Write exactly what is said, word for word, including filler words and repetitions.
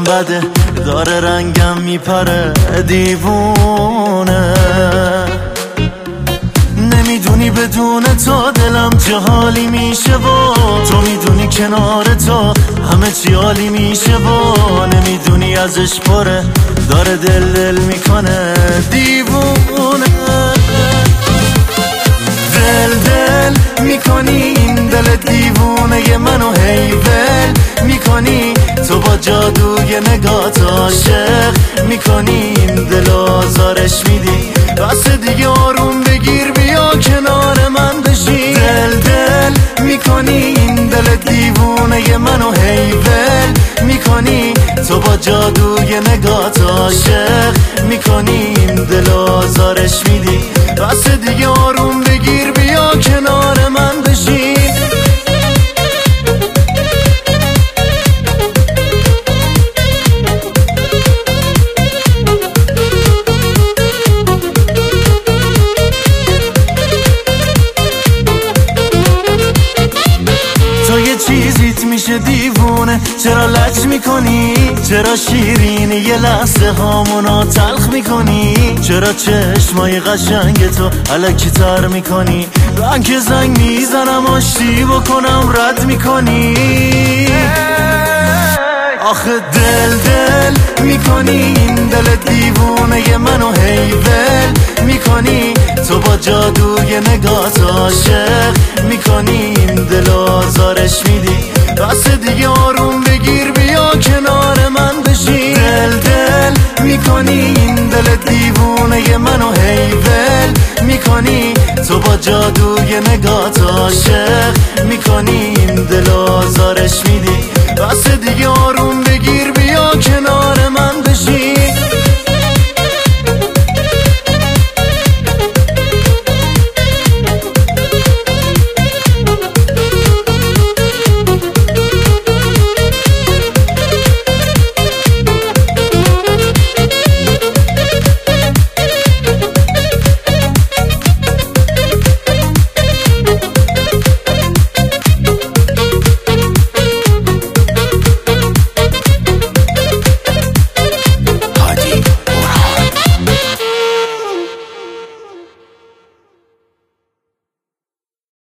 بده، داره رنگم میپره دیوونه. نمیدونی بدون تو دلم چه حالی میشه و تو میدونی کنار تو همه چی عالی میشه و نمیدونی ازش پره، داره دل دل میکنه دیوونه. دل دل میکنی این دل دیوونه منو هی ول میکنی، تو با جادوی نگات عاشق میکنی این دل آزارش میدی. بس دیگه آروم بگیر بیا کنار من بشی. دل دل میکنی این دل دیوونه منو هی ول میکنی، تو با جادوی نگات عاشق میکنی این دل آزارش میدی. بس دیگه آروم بگیر بیا کنار من بشی. تو یه چیزیت میشه دیوونه، چرا لج میکنی؟ چرا شیرینی یه لحظه هامونو تلخ میکنی؟ چرا چشمای قشنگ تو الکی تر میکنی؟ من که زنگ میزنم آشتی بکنم رد میکنی. آخه دل دل میکنی این دل دیوونه منو هی ول میکنی، تو با جادوی نگات عاشق میکنی این دل آزارش میدی. بس دیگه آروم بگیر بیا کنار من بشی. دل دل میکنی این دل دیوونه منو هی ول میکنی، تو با جادوی نگات عاشق میکنی این دل آزارش میدی. بس دیگه آروم